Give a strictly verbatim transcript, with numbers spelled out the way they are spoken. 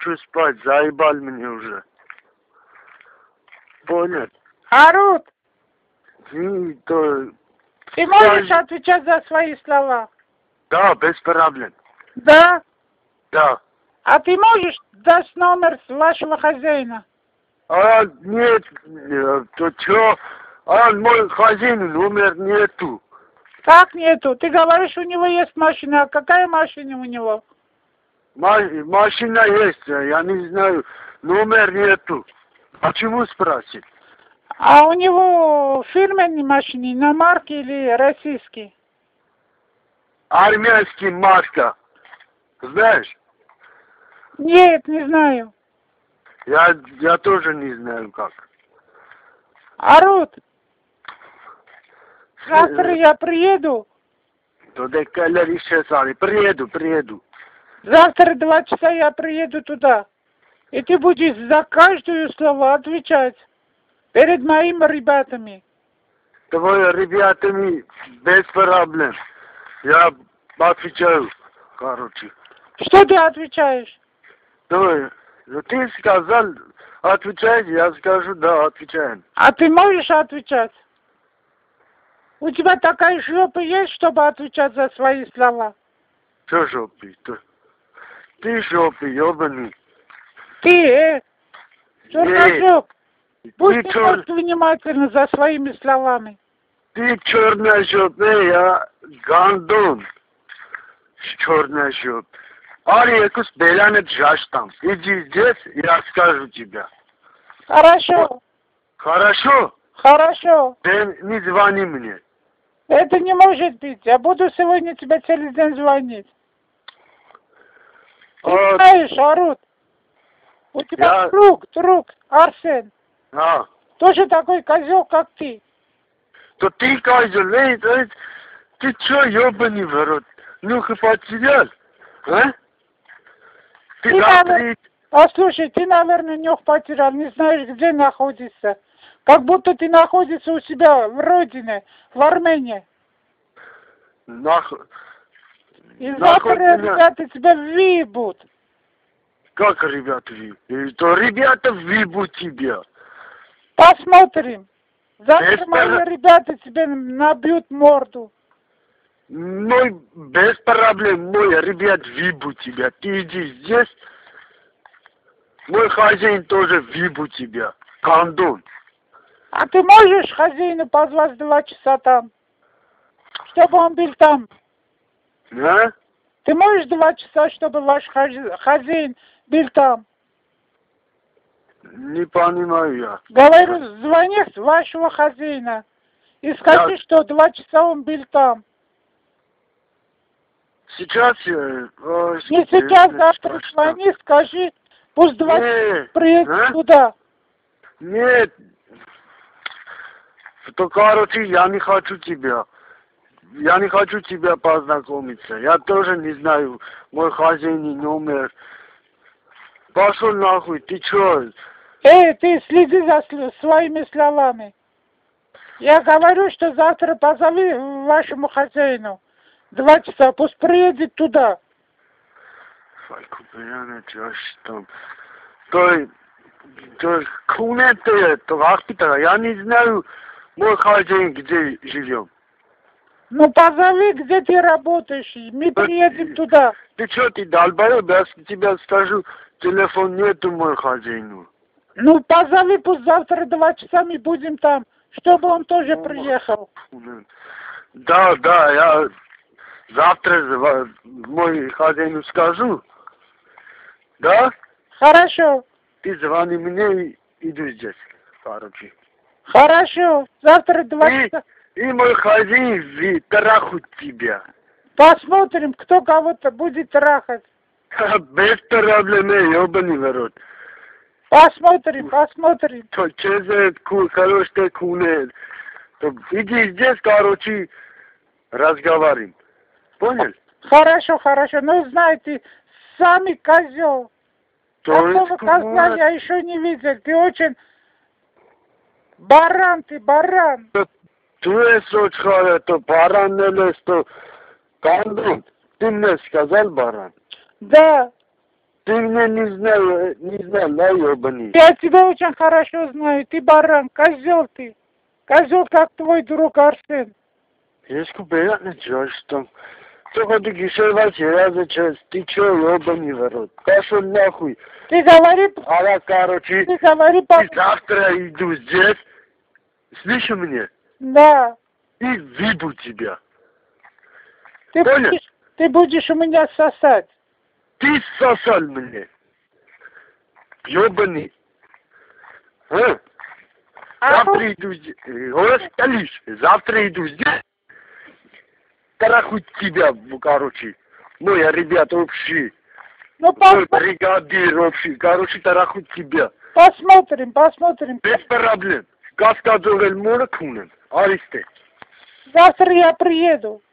хочу спать, заебал мне уже. Понял? Арут, И то... ты можешь отвечать за свои слова? Да, без проблем. Да? Да. А ты можешь дать номер вашего хозяина? А, нет, э, то чё? А, мой хозяин номер нету. Как нету? Ты говоришь, у него есть машина. А какая машина у него? Ма- машина есть, я не знаю, номер нету. Почему спросить? А у него фирменные машины, иномарки или российские? Армянский марка. Знаешь? Нет, не знаю. Я, я тоже не знаю как. Арут, завтра я приеду. Туда калери шесали. Приеду, приеду. Завтра два часа я приеду туда. И ты будешь за каждое слово отвечать перед моими ребятами. Твои ребятами без проблем. Я отвечаю, короче. Что ты отвечаешь? Давай, ну ты сказал, отвечай, я скажу, да, отвечаем. А ты можешь отвечать? У тебя такая жопа есть, чтобы отвечать за свои слова? Что жопы? Ты, ты жопы, ебаный. Ты, э, черножоп, будь Ты чер... внимательно за своими словами. Ты черная жопа, я гандон. Черная жопа. Ари, якус белянет жаштам. Иди здесь, я скажу тебе. Хорошо. Хорошо? Хорошо. Ты не звони мне. Это не может быть. Я буду сегодня тебе целый день звонить. Ты А, знаешь, Арут, у тебя я... друг, друг, Арсен, А, тоже такой козел, как ты. то ты козел, эй, эй, ты чё, ебаный в рот? Ну-ка потерял, а? Ты Ты, завтра... навер- А слушай, ты, наверное, нюх потерял, не знаешь, где находишься. Как будто ты находишься у себя в родине, в Армении. Нах... И Нахуй завтра меня- ребята тебя въебут. Как ребята ви? Э, То ребята вибут тебя. Посмотрим. Завтра Без мои пора- ребята тебе набьют морду. Мой, без проблем, мой ребят вибу тебя. Ты иди здесь. Мой хозяин тоже вибу тебя. Кандон. А ты можешь хозяину позвать два часа там? Чтобы он был там. А? Ты можешь два часа, чтобы ваш хозя- хозяин был там? Не понимаю я. Говорю, звони с вашего хозяина. И скажи, Я- что два часа он был там. Сейчас... э, о, Не с- сейчас, э, завтра что? звони, скажи, пусть два часа Не, приедет а? туда. Нет. То, короче, я не хочу тебя. Я не хочу тебя познакомиться. Я тоже не знаю мой хозяин номер. Пошел нахуй, ты чё? Эй, ты следи за сл- своими словами. Я говорю, что завтра позови вашему хозяину. Два часа, пусть приедет туда. Фальку, блин, чё ж там? То, то, кунете, то ахпитара. Я не знаю мой хозяин, где живем. Ну позови, где ты работаешь, и мы приедем туда. Ты чё, ты долбоёб, я с- тебе скажу, телефон нету мой хозяину. Ну позови, пусть завтра два часа мы будем там, чтобы он тоже приехал. Да, да, я завтра зва- мой хозяину скажу. Да? Хорошо, Ты звони мне и иду здесь, короче. хорошо. Завтра два И, часа. и мой хозяин ви- трахает тебя. Посмотрим, кто кого-то будет трахать. Без проблем, ёбаный народ. Посмотрим, посмотрим. То чезе ку- хороший куне. То иди здесь, короче, разговариваем. Понял? Хорошо, хорошо. Ну, знаете, сами козел. То Такого есть, козла кума, я еще не видел. Ты очень баран, ты баран. tu es sochare, то баран не лез, то кандон. Ты мне сказал баран. Да. Ты меня не знал, не знал, да, ебаный? Я тебя очень хорошо знаю. Ты баран, козел ты. Козел, как твой друг Арсен. Ești băiat, George, там. Только ты кишевать раза час. Ты чё, ебаный ворот? Пошел нахуй. Ты говори, А я, короче, ты говори, и по... завтра иду здесь. Слышишь меня? Да. И выбу тебя. Ты Понял? будешь, ты будешь у меня сосать. Ты сосал мне. Ебаный. А? А Завтра иду здесь. Голос столишь. Завтра иду здесь. Тарахуть тебя, короче. Мои ребята общие. Ну, Мой пос... бригадир общий. Короче, тарахуть тебя. посмотрим, посмотрим. Без проблем. Газ который можно кунем. Аристе. Завтра я приеду.